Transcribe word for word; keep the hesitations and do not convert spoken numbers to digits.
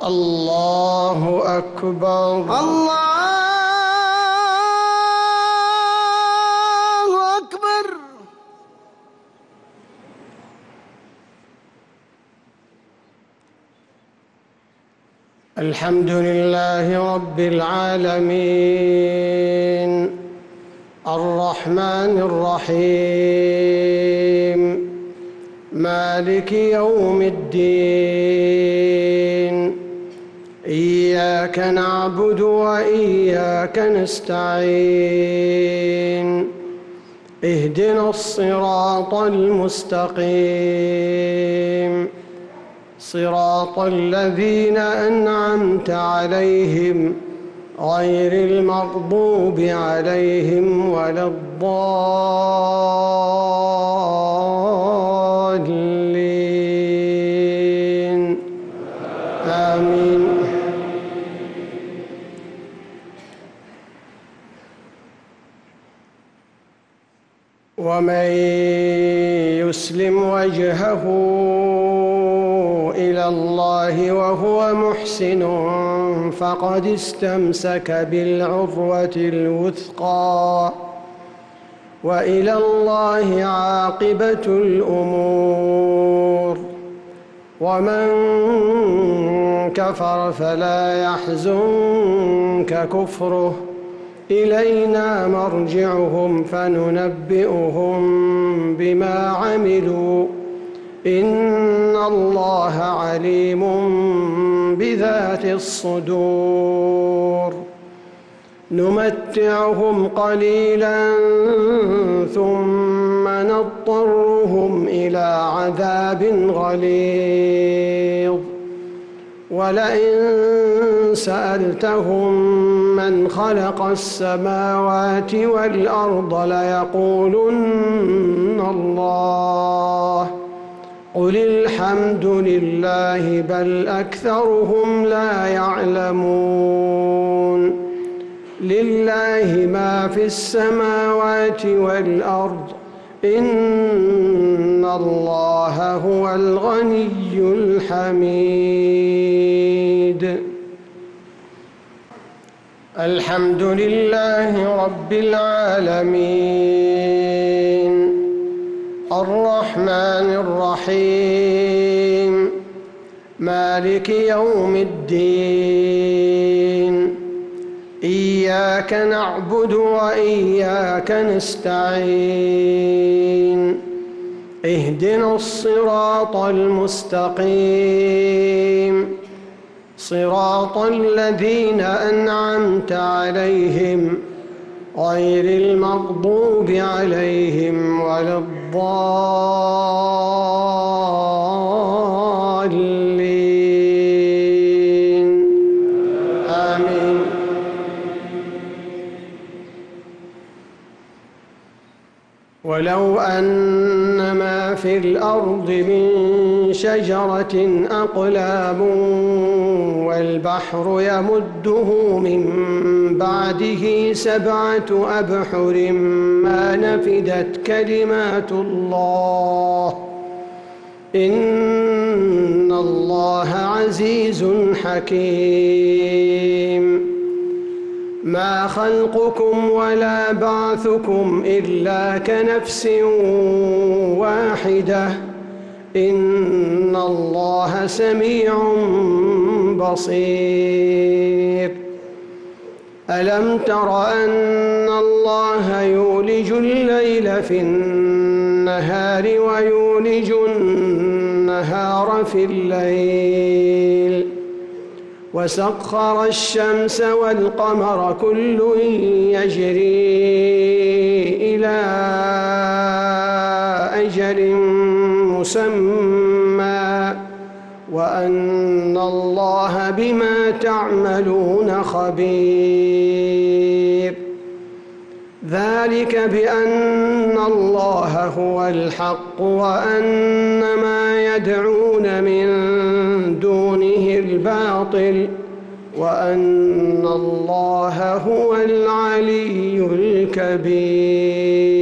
الله أكبر. الله أكبر. الحمد لله رب العالمين الرحمن الرحيم مالك يوم الدين. إياك نعبد وإياك نستعين. اهدنا الصراط المستقيم صراط الذين أنعمت عليهم غير المغضوب عليهم ولا الضالين. آمين. ومن يسلم وجهه إلى الله وهو محسن فقد استمسك بالعروة الوثقى وإلى الله عاقبة الأمور. ومن كفر فلا يحزنك كفره إلينا مرجعهم فننبئهم بما عملوا إن الله عليم بذات الصدور. نمتعهم قليلا ثم نضطرهم إلى عذاب غليظ. ولئن سألتهم من خلق السماوات والأرض ليقولن الله قل الحمد لله بل أكثرهم لا يعلمون. لله ما في السماوات والأرض إن الله هو الغني الحميد. الحمد لله رب العالمين الرحمن الرحيم مالك يوم الدين. إياك نعبد وإياك نستعين. اهدنا الصراط المستقيم صراط الذين أنعمت عليهم غير المغضوب عليهم ولا الضالين. آمين. ولو أن ما في الأرض من شجرة أقلام والبحر يمده من بعده سبعة أبحر ما نفدت كلمات الله إن الله عزيز حكيم. ما خلقكم ولا بعثكم إلا كنفس واحدة إن الله سميع بصير. ألم تر أن الله يولج الليل في النهار ويولج النهار في الليل وسخر الشمس والقمر كل يجري إلى أجل مسمى وأن الله بما تعملون خبير. ذلك بأن الله هو الحق وأن ما يدعون من دونه الباطل وأن الله هو العلي الكبير.